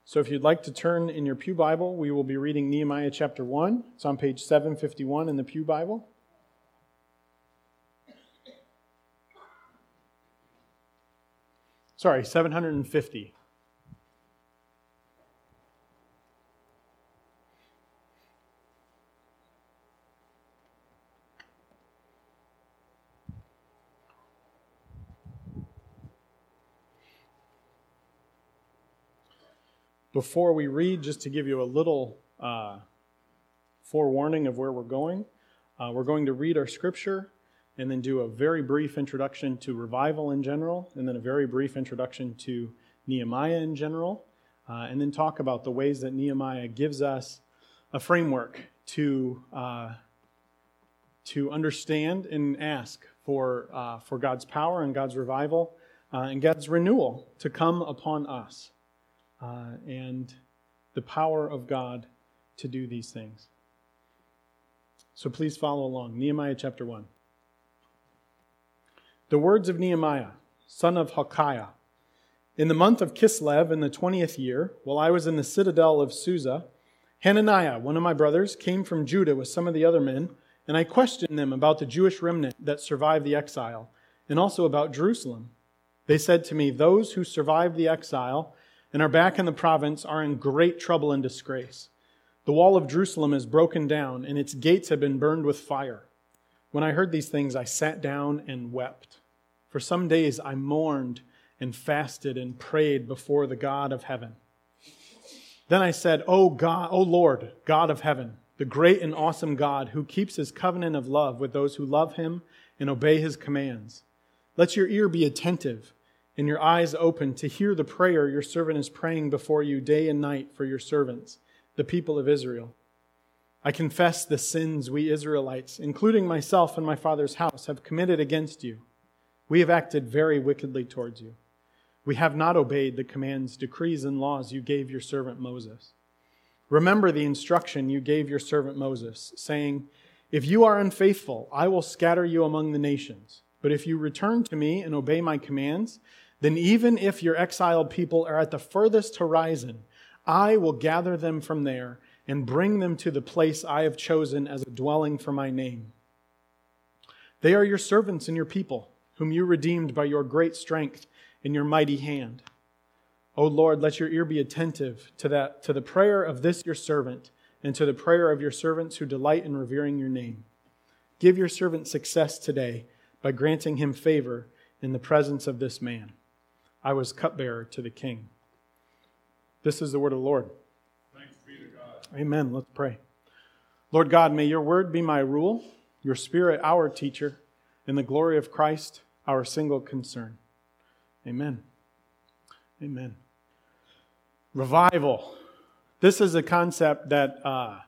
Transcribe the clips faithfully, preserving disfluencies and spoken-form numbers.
So if you'd like to turn in your Pew Bible, we will be reading Nehemiah chapter one. It's on page seven fifty-one in the Pew Bible. Sorry, seven hundred fifty. Before we read, just to give you a little uh, forewarning of where we're going, uh, we're going to read our scripture and then do a very brief introduction to revival in general, and then a very brief introduction to Nehemiah in general, uh, and then talk about the ways that Nehemiah gives us a framework to uh, to understand and ask for uh, for God's power and God's revival uh, and God's renewal to come upon us. Uh, and the power of God to do these things. So please follow along. Nehemiah chapter one. The words of Nehemiah, son of Hilkiah. In the month of Kislev, in the twentieth year, while I was in the citadel of Susa, Hananiah, one of my brothers, came from Judah with some of the other men, and I questioned them about the Jewish remnant that survived the exile, and also about Jerusalem. They said to me, those who survived the exile and are back in the province are in great trouble and disgrace. The wall of Jerusalem is broken down, and its gates have been burned with fire. When I heard these things, I sat down and wept. For some days I mourned and fasted and prayed before the God of heaven. Then I said, O God, O Lord, God of heaven, the great and awesome God who keeps his covenant of love with those who love him and obey his commands. Let your ear be attentive and your eyes open to hear the prayer your servant is praying before you day and night for your servants, the people of Israel. I confess the sins we Israelites, including myself and my father's house, have committed against you. We have acted very wickedly towards you. We have not obeyed the commands, decrees, and laws you gave your servant Moses. Remember the instruction you gave your servant Moses, saying, if you are unfaithful, I will scatter you among the nations. But if you return to me and obey my commands, then even if your exiled people are at the furthest horizon, I will gather them from there and bring them to the place I have chosen as a dwelling for my name. They are your servants and your people, whom you redeemed by your great strength and your mighty hand. O Lord, let your ear be attentive to that, to the prayer of this your servant and to the prayer of your servants who delight in revering your name. Give your servant success today by granting him favor in the presence of this man. I was cupbearer to the king. This is the word of the Lord. Thanks be to God. Amen. Let's pray. Lord God, may your word be my rule, your spirit our teacher, and the glory of Christ our single concern. Amen. Amen. Revival. This is a concept that uh,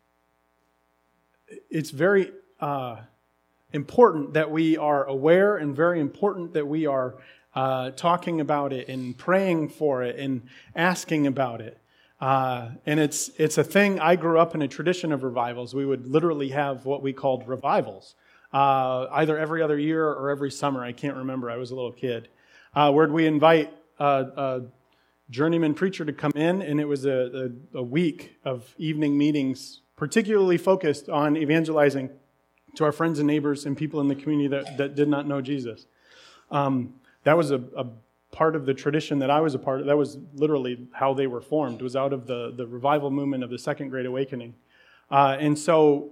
it's very uh, important that we are aware, and very important that we are uh, talking about it and praying for it and asking about it. Uh, and it's it's a thing. I grew up in a tradition of revivals. We would literally have what we called revivals, uh, either every other year or every summer. I can't remember. I was a little kid. Uh, where we invite uh, a journeyman preacher to come in, and it was a, a, a week of evening meetings, particularly focused on evangelizing to our friends and neighbors and people in the community that, that did not know Jesus. Um, that was a, a part of the tradition that I was a part of. That was literally how they were formed. It was out of the, the revival movement of the Second Great Awakening. Uh, and so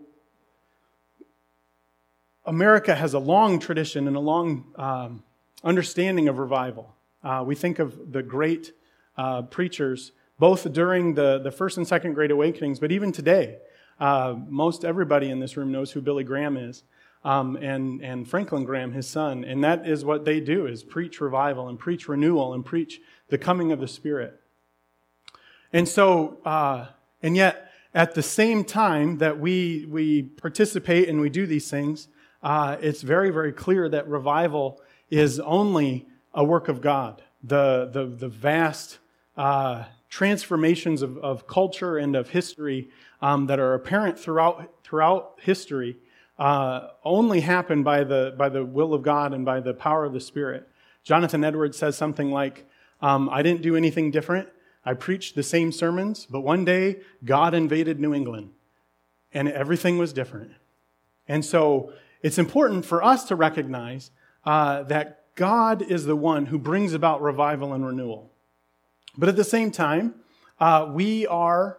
America has a long tradition and a long um, understanding of revival. Uh, we think of the great uh, preachers, both during the, the First and Second Great Awakenings, but even today. Uh, most everybody in this room knows who Billy Graham is, um, and, and Franklin Graham, his son. And that is what they do, is preach revival and preach renewal and preach the coming of the Spirit. And so, uh, and yet, at the same time that we we participate and we do these things, uh, it's very, very clear that revival is only a work of God. The the the vast uh, transformations of, of culture and of history um, that are apparent throughout throughout history uh, only happen by the by the will of God and by the power of the Spirit. Jonathan Edwards says something like, um, "I didn't do anything different. I preached the same sermons, but one day God invaded New England and everything was different. And so it's important for us to recognize uh, that God is the one who brings about revival and renewal. But at the same time, uh, we are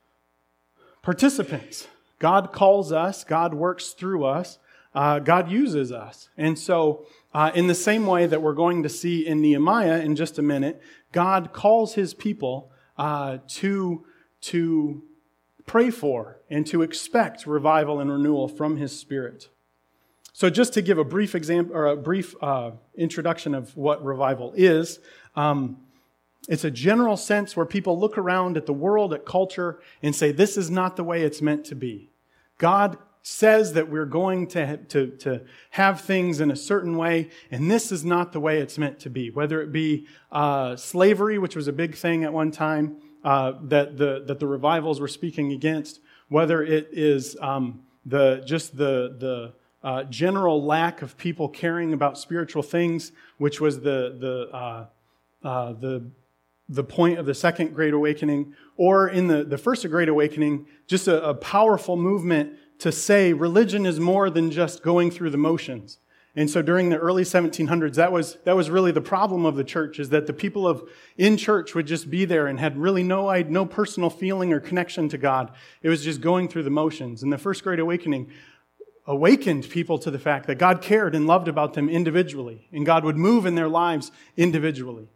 participants. God calls us, God works through us, uh, God uses us. And so uh, in the same way that we're going to see in Nehemiah in just a minute, God calls his people uh, to, to pray for and to expect revival and renewal from his Spirit. So just to give a brief example or a brief uh, introduction of what revival is, um, it's a general sense where people look around at the world, at culture, and say, this is not the way it's meant to be. God says that we're going to, to, to have things in a certain way, and this is not the way it's meant to be. Whether it be uh, slavery, which was a big thing at one time, uh, that the that the revivals were speaking against, whether it is um, the just the the uh, general lack of people caring about spiritual things, which was the the uh, uh, the the point of the Second Great Awakening, or in the, the First Great Awakening, just a, a powerful movement to say religion is more than just going through the motions. And so during the early seventeen hundreds, that was that was really the problem of the church, is that the people of in church would just be there and had really no no personal feeling or connection to God. It was just going through the motions. And the First Great Awakening awakened people to the fact that God cared and loved about them individually, and God would move in their lives individually.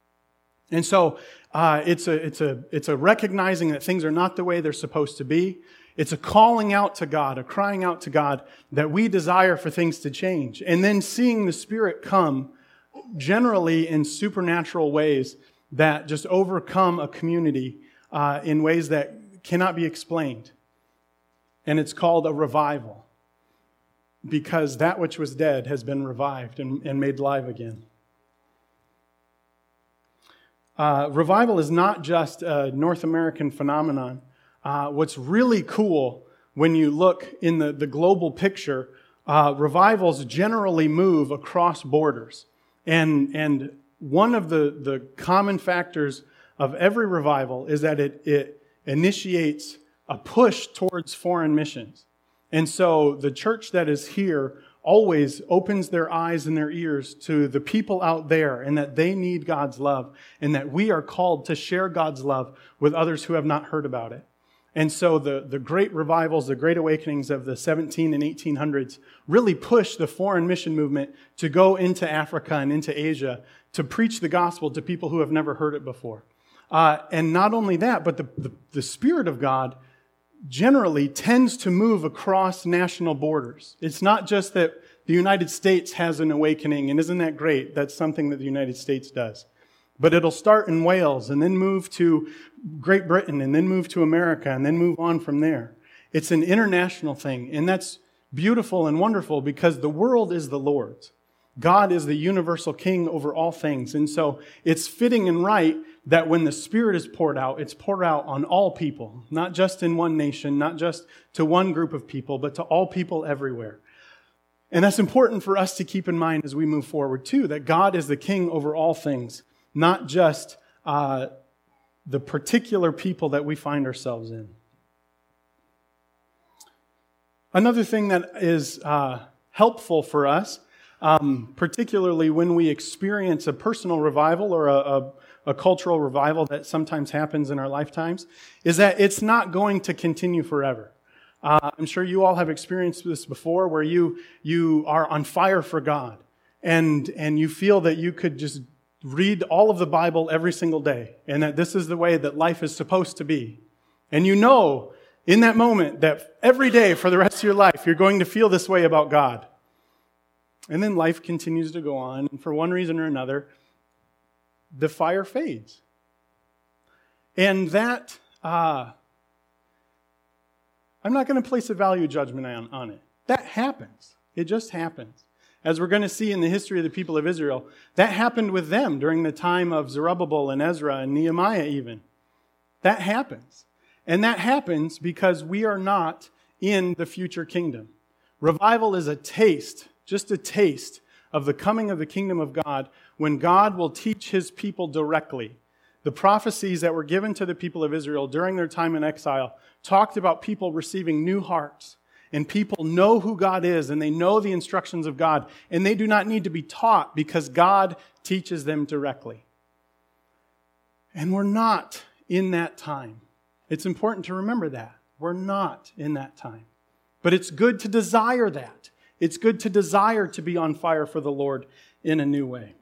And so uh, it's a it's a it's a recognizing that things are not the way they're supposed to be. It's a calling out to God, a crying out to God that we desire for things to change. And then seeing the Spirit come generally in supernatural ways that just overcome a community uh, in ways that cannot be explained. And it's called a revival, because that which was dead has been revived and, and made live again. Uh, revival is not just a North American phenomenon. Uh, what's really cool when you look in the, the global picture, uh, revivals generally move across borders. And, and one of the, the common factors of every revival is that it, it initiates a push towards foreign missions. And so the church that is here always opens their eyes and their ears to the people out there, and that they need God's love, and that we are called to share God's love with others who have not heard about it. And so the, the great revivals, the great awakenings of the seventeen and eighteen hundreds really pushed the foreign mission movement to go into Africa and into Asia to preach the gospel to people who have never heard it before. Uh, and not only that, but the, the, the Spirit of God generally tends to move across national borders. It's not just that the United States has an awakening, and isn't that great? That's something that the United States does. But it'll start in Wales and then move to Great Britain and then move to America and then move on from there. It's an international thing, and that's beautiful and wonderful because the world is the Lord's. God is the universal king over all things. And so it's fitting and right that when the Spirit is poured out, it's poured out on all people, not just in one nation, not just to one group of people, but to all people everywhere. And that's important for us to keep in mind as we move forward too, that God is the king over all things, not just uh, the particular people that we find ourselves in. Another thing that is uh, helpful for us, um, particularly when we experience a personal revival or a, a, a cultural revival that sometimes happens in our lifetimes, is that it's not going to continue forever. Uh, I'm sure you all have experienced this before, where you you are on fire for God, and and you feel that you could just read all of the Bible every single day, and that this is the way that life is supposed to be. And you know in that moment that every day for the rest of your life, you're going to feel this way about God. And then life continues to go on, and for one reason or another, the fire fades. And that, uh, I'm not going to place a value judgment on, on it. That happens. It just happens. As we're going to see in the history of the people of Israel, that happened with them during the time of Zerubbabel and Ezra and Nehemiah even. That happens. And that happens because we are not in the future kingdom. Revival is a taste, just a taste of the coming of the kingdom of God, when God will teach his people directly the prophecies that were given to the people of Israel during their time in exile talked about people receiving new hearts. And people know who God is, and they know the instructions of God, and they do not need to be taught because God teaches them directly. And we're not in that time. It's important to remember that. We're not in that time. But it's good to desire that. It's good to desire to be on fire for the Lord in a new way.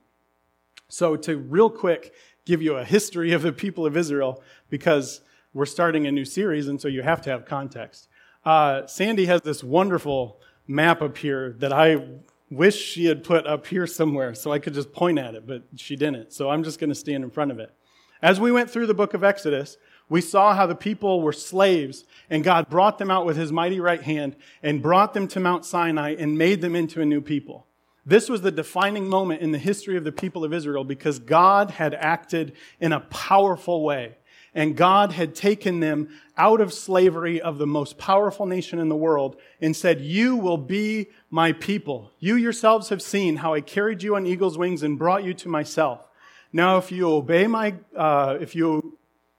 So to real quick give you a history of the people of Israel, because we're starting a new series, and so you have to have context. Uh, Sandy has this wonderful map up here that I wish she had put up here somewhere so I could just point at it, but she didn't. So I'm just going to stand in front of it. As we went through the book of Exodus, we saw how the people were slaves, and God brought them out with his mighty right hand and brought them to Mount Sinai and made them into a new people. This was the defining moment in the history of the people of Israel because God had acted in a powerful way. And God had taken them out of slavery of the most powerful nation in the world and said, you will be my people. You yourselves have seen how I carried you on eagle's wings and brought you to myself. Now, if you obey my, uh, if you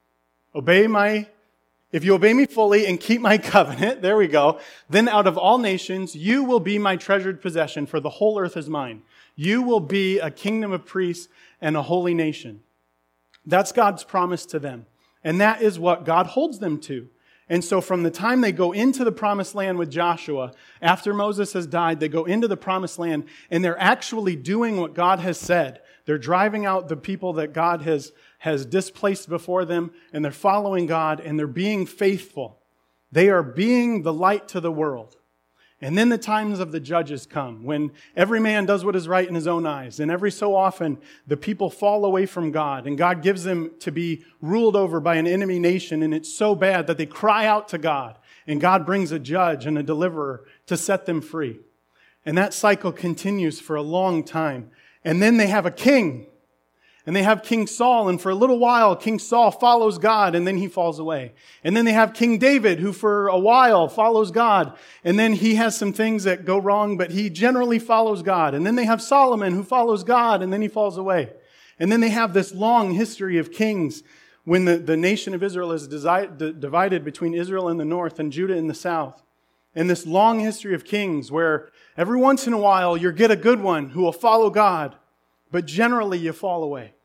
obey my, if you obey me fully and keep my covenant, there we go, then out of all nations, you will be my treasured possession, for the whole earth is mine. You will be a kingdom of priests and a holy nation. That's God's promise to them. And that is what God holds them to. And so from the time they go into the promised land with Joshua, after Moses has died, they go into the promised land and they're actually doing what God has said. They're driving out the people that God has, has displaced before them, and they're following God, and they're being faithful. They are being the light to the world. And then the times of the judges come, when every man does what is right in his own eyes. And every so often, the people fall away from God, and God gives them to be ruled over by an enemy nation, and it's so bad that they cry out to God, and God brings a judge and a deliverer to set them free. And that cycle continues for a long time. And then they have a king, and they have King Saul, and for a little while, King Saul follows God, and then he falls away. And then they have King David, who for a while follows God, and then he has some things that go wrong, but he generally follows God. And then they have Solomon, who follows God, and then he falls away. And then they have this long history of kings when the, the nation of Israel is desi- divided between Israel in the north and Judah in the south. And this long history of kings where every once in a while you get a good one who will follow God, but generally you fall away.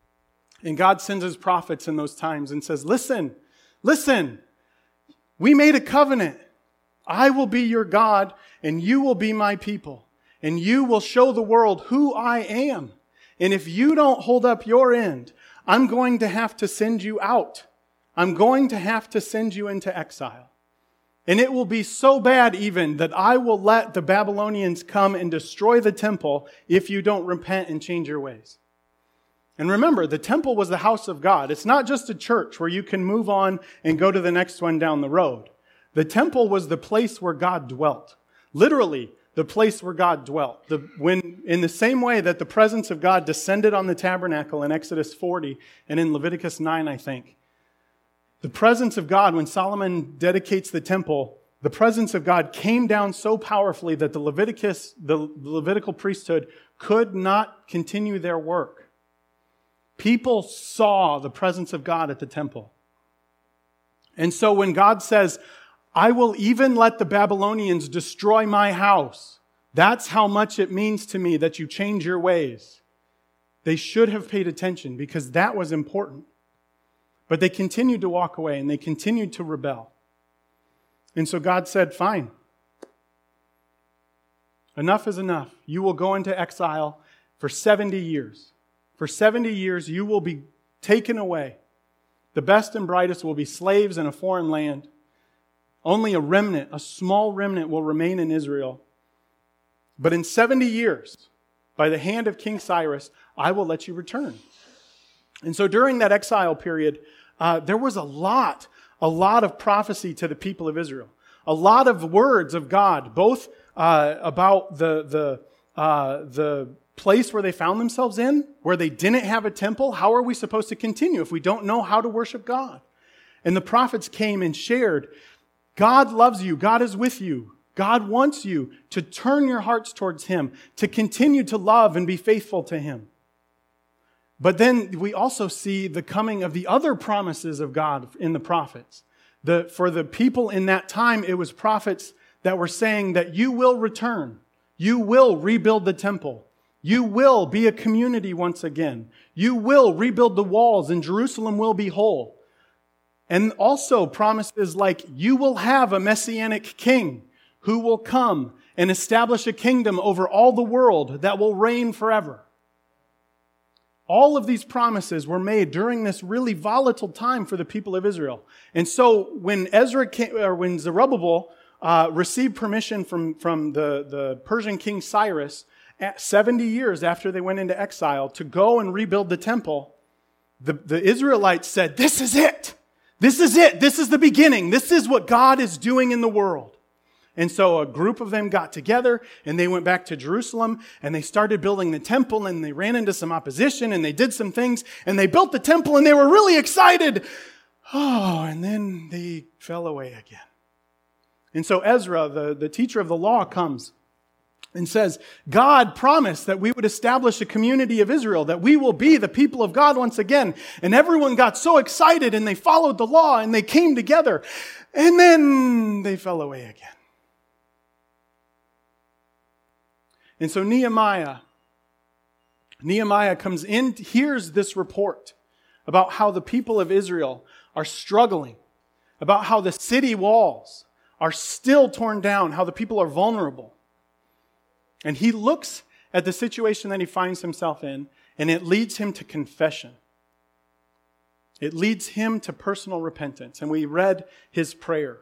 And God sends his prophets in those times and says, listen, listen, we made a covenant. I will be your God and you will be my people. And you will show the world who I am. And if you don't hold up your end, I'm going to have to send you out. I'm going to have to send you into exile. And it will be so bad even that I will let the Babylonians come and destroy the temple if you don't repent and change your ways. And remember, the temple was the house of God. It's not just a church where you can move on and go to the next one down the road. The temple was the place where God dwelt. Literally, the place where God dwelt. The, when, in the same way that the presence of God descended on the tabernacle in Exodus forty and in Leviticus nine, I think. The presence of God, when Solomon dedicates the temple, the presence of God came down so powerfully that the Leviticus, the Levitical priesthood could not continue their work. People saw the presence of God at the temple. And so when God says, I will even let the Babylonians destroy my house, that's how much it means to me that you change your ways. They should have paid attention because that was important. But they continued to walk away and they continued to rebel. And so God said, fine. Enough is enough. You will go into exile for seventy years. For seventy years, you will be taken away. The best and brightest will be slaves in a foreign land. Only a remnant, a small remnant will remain in Israel. But in seventy years, by the hand of King Cyrus, I will let you return. And so during that exile period, uh, there was a lot, a lot of prophecy to the people of Israel. A lot of words of God, both uh, about the, the, uh, the place where they found themselves in, where they didn't have a temple. How are we supposed to continue if we don't know how to worship God? And the prophets came and shared, God loves you. God is with you. God wants you to turn your hearts towards Him, to continue to love and be faithful to Him. But then we also see the coming of the other promises of God in the prophets. The, for the people in that time, it was prophets that were saying that you will return. You will rebuild the temple. You will be a community once again. You will rebuild the walls and Jerusalem will be whole. And also promises like you will have a messianic king who will come and establish a kingdom over all the world that will reign forever. All of these promises were made during this really volatile time for the people of Israel. And so when Ezra came, or when Zerubbabel uh, received permission from, from the, the Persian king Cyrus, seventy years after they went into exile, to go and rebuild the temple, the, the Israelites said, this is it. This is it. This is the beginning. This is what God is doing in the world. And so a group of them got together and they went back to Jerusalem and they started building the temple and they ran into some opposition and they did some things and they built the temple and they were really excited. Oh, and then they fell away again. And so Ezra, the, the teacher of the law, comes and says, God promised that we would establish a community of Israel, that we will be the people of God once again. And everyone got so excited and they followed the law and they came together. And then they fell away again. And so Nehemiah, Nehemiah comes in, hears this report about how the people of Israel are struggling, about how the city walls are still torn down, how the people are vulnerable. And he looks at the situation that he finds himself in, and it leads him to confession. It leads him to personal repentance. And we read his prayer.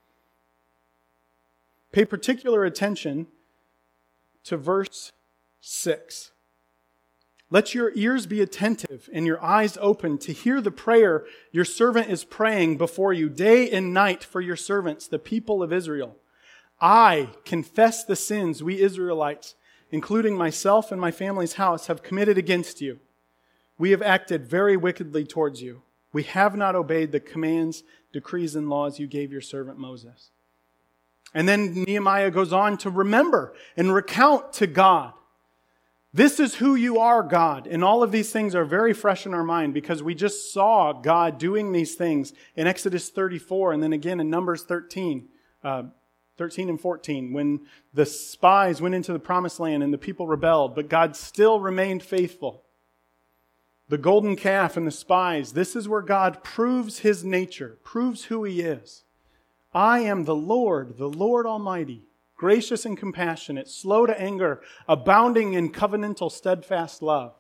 Pay particular attention to verse six. Let your ears be attentive and your eyes open to hear the prayer your servant is praying before you day and night for your servants, the people of Israel. I confess the sins we Israelites, including myself and my family's house, have committed against you. We have acted very wickedly towards you. We have not obeyed the commands, decrees, and laws you gave your servant Moses. And then Nehemiah goes on to remember and recount to God. This is who you are, God. And all of these things are very fresh in our mind because we just saw God doing these things in Exodus thirty-four and then again in Numbers thirteen, uh, thirteen and fourteen, when the spies went into the promised land and the people rebelled, but God still remained faithful. The golden calf and the spies, this is where God proves his nature, proves who he is. I am the Lord, the Lord Almighty, gracious and compassionate, slow to anger, abounding in covenantal steadfast love.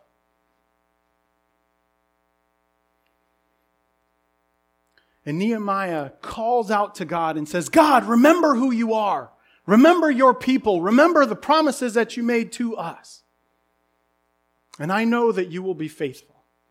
And Nehemiah calls out to God and says, God, remember who you are. Remember your people. Remember the promises that you made to us. And I know that you will be faithful.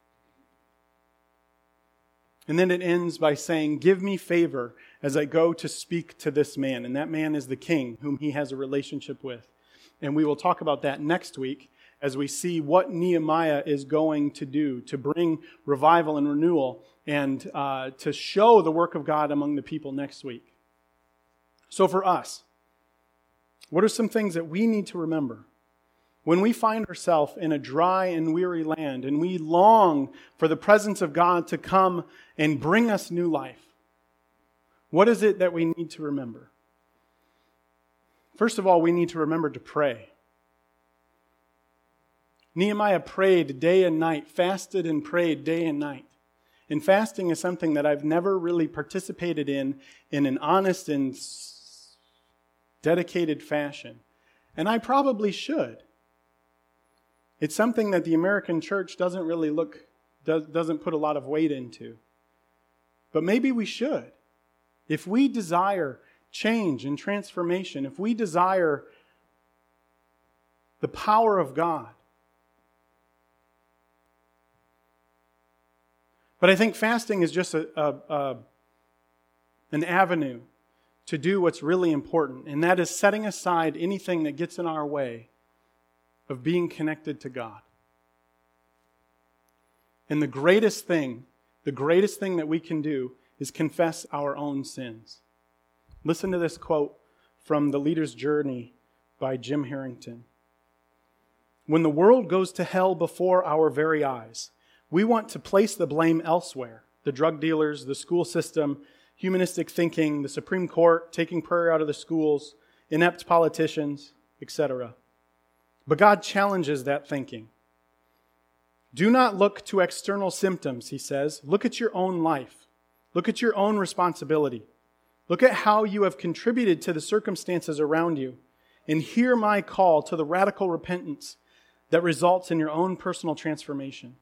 And then it ends by saying, give me favor as I go to speak to this man. And that man is the king whom he has a relationship with. And we will talk about that next week as we see what Nehemiah is going to do to bring revival and renewal and uh, to show the work of God among the people next week. So for us, what are some things that we need to remember? When we find ourselves in a dry and weary land and we long for the presence of God to come and bring us new life, what is it that we need to remember? First of all, we need to remember to pray. Nehemiah prayed day and night, fasted and prayed day and night. And fasting is something that I've never really participated in in an honest and dedicated fashion. And I probably should. It's something that the American church doesn't really look, does, doesn't put a lot of weight into. But maybe we should. If we desire change and transformation, if we desire the power of God. But I think fasting is just a, a, a, an avenue to do what's really important, and that is setting aside anything that gets in our way of being connected to God. And the greatest thing, the greatest thing that we can do is confess our own sins. Listen to this quote from The Leader's Journey by Jim Harrington. When the world goes to hell before our very eyes, We want to place the blame elsewhere. The drug dealers, the school system, humanistic thinking, the Supreme Court, taking prayer out of the schools, inept politicians, et cetera. But God challenges that thinking. Do not look to external symptoms, he says. Look at your own life. Look at your own responsibility. Look at how you have contributed to the circumstances around you, and hear my call to the radical repentance that results in your own personal transformation.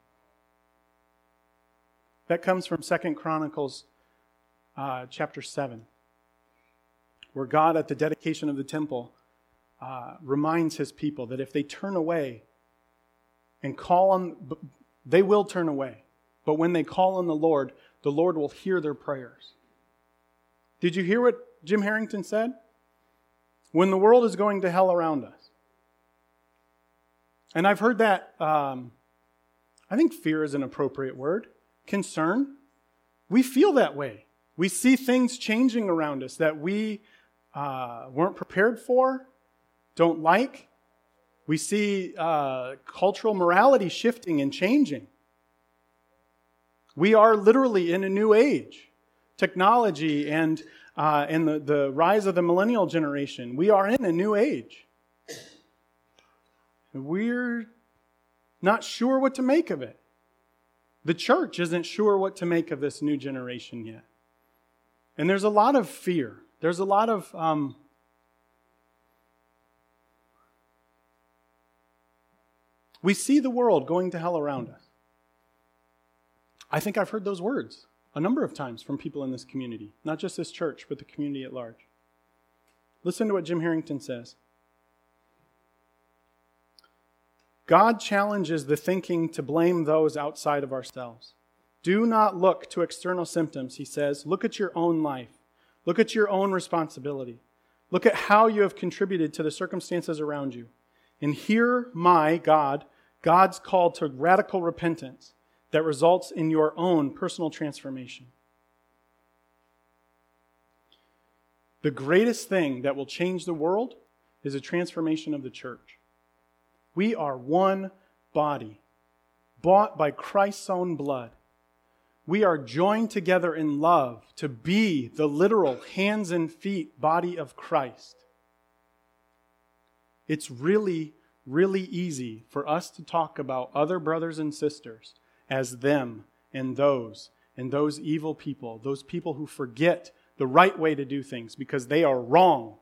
That comes from Second Chronicles uh, chapter seven, where God, at the dedication of the temple, uh, reminds his people that if they turn away and call on, they will turn away. But when they call on the Lord, the Lord will hear their prayers. Did you hear what Jim Harrington said? When the world is going to hell around us. And I've heard that, um, I think fear is an appropriate word. Concern. We feel that way. We see things changing around us that we uh, weren't prepared for, don't like. We see uh, cultural morality shifting and changing. We are literally in a new age. Technology and uh, and the, the rise of the millennial generation. We are in a new age. We're not sure what to make of it. The church isn't sure what to make of this new generation yet. And there's a lot of fear. There's a lot of um, we see the world going to hell around us. I think I've heard those words a number of times from people in this community. Not just this church, but the community at large. Listen to what Jim Harrington says. God challenges the thinking to blame those outside of ourselves. Do not look to external symptoms, he says. Look at your own life. Look at your own responsibility. Look at how you have contributed to the circumstances around you. And hear my, God, God's call to radical repentance that results in your own personal transformation. The greatest thing that will change the world is a transformation of the church. We are one body, bought by Christ's own blood. We are joined together in love to be the literal hands and feet body of Christ. It's really, really easy for us to talk about other brothers and sisters as them and those and those evil people, those people who forget the right way to do things because they are wrong.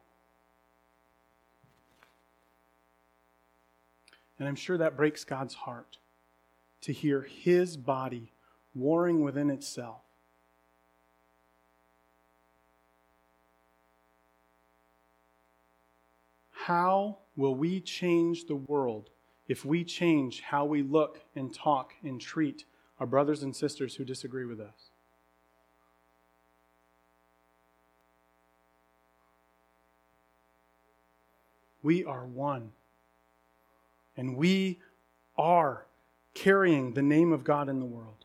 And I'm sure that breaks God's heart to hear his body warring within itself. How will we change the world if we change how we look and talk and treat our brothers and sisters who disagree with us? We are one. And we are carrying the name of God in the world.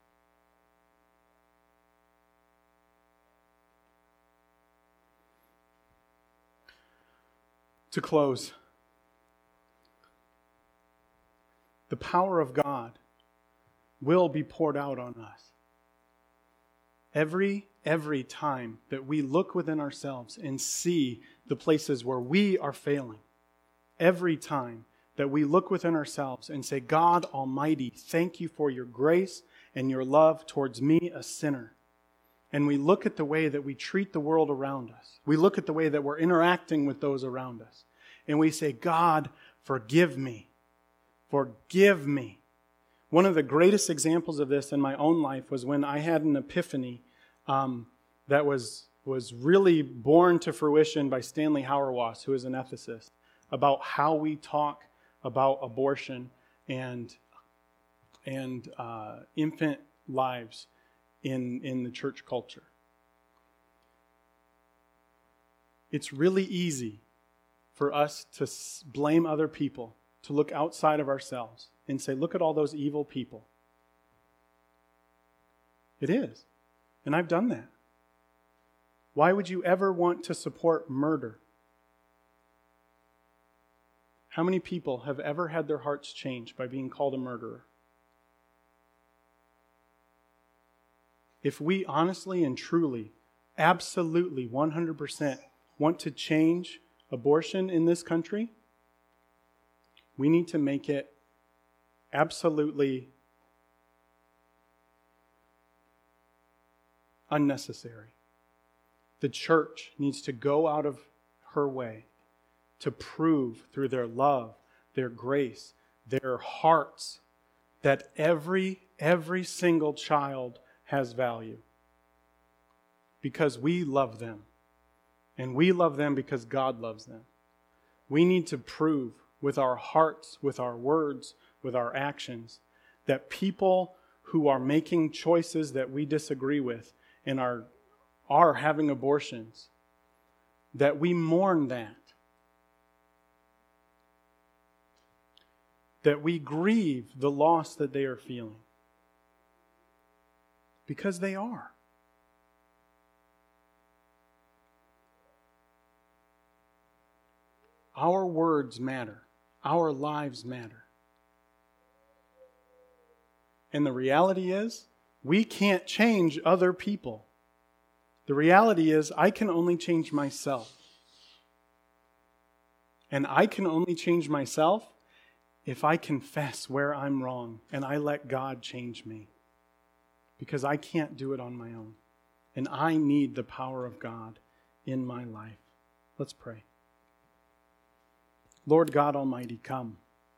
To close, the power of God will be poured out on us. Every, every time that we look within ourselves and see the places where we are failing, every time that we look within ourselves and say, God Almighty, thank you for your grace and your love towards me, a sinner. And we look at the way that we treat the world around us. We look at the way that we're interacting with those around us. And we say, God, forgive me. Forgive me. One of the greatest examples of this in my own life was when I had an epiphany um, that was, was really born to fruition by Stanley Hauerwas, who is an ethicist, about how we talk about abortion and and uh, infant lives in, in the church culture. It's really easy for us to blame other people, to look outside of ourselves and say, look at all those evil people. It is. And I've done that. Why would you ever want to support murder? How many people have ever had their hearts changed by being called a murderer? if we honestly and truly, absolutely, one hundred percent want to change abortion in this country, we need to make it absolutely unnecessary. The church needs to go out of her way to prove through their love, their grace, their hearts, that every, every single child has value. Because we love them. And we love them because God loves them. We need to prove with our hearts, with our words, with our actions, that people who are making choices that we disagree with and are, are having abortions, that we mourn that. That we grieve the loss that they are feeling. Because they are. Our words matter. Our lives matter. And the reality is, we can't change other people. The reality is, I can only change myself. And I can only change myself if I confess where I'm wrong and I let God change me. Because I can't do it on my own. And I need the power of God in my life. Let's pray. Lord God Almighty, come.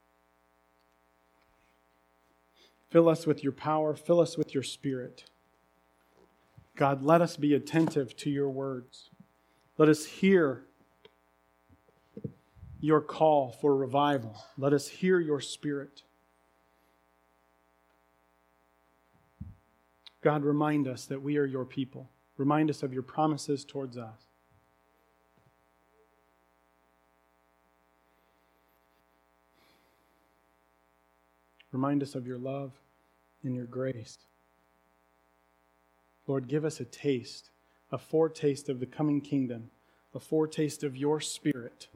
Fill us with your power. Fill us with your Spirit. God, let us be attentive to your words. Let us hear your call for revival. Let us hear your Spirit. God, remind us that we are your people. Remind us of your promises towards us. Remind us of your love and your grace. Lord, give us a taste, a foretaste of the coming kingdom, a foretaste of your Spirit,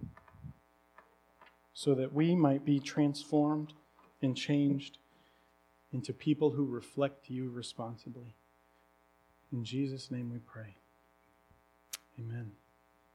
so that we might be transformed and changed into people who reflect you responsibly. In Jesus' name we pray. Amen.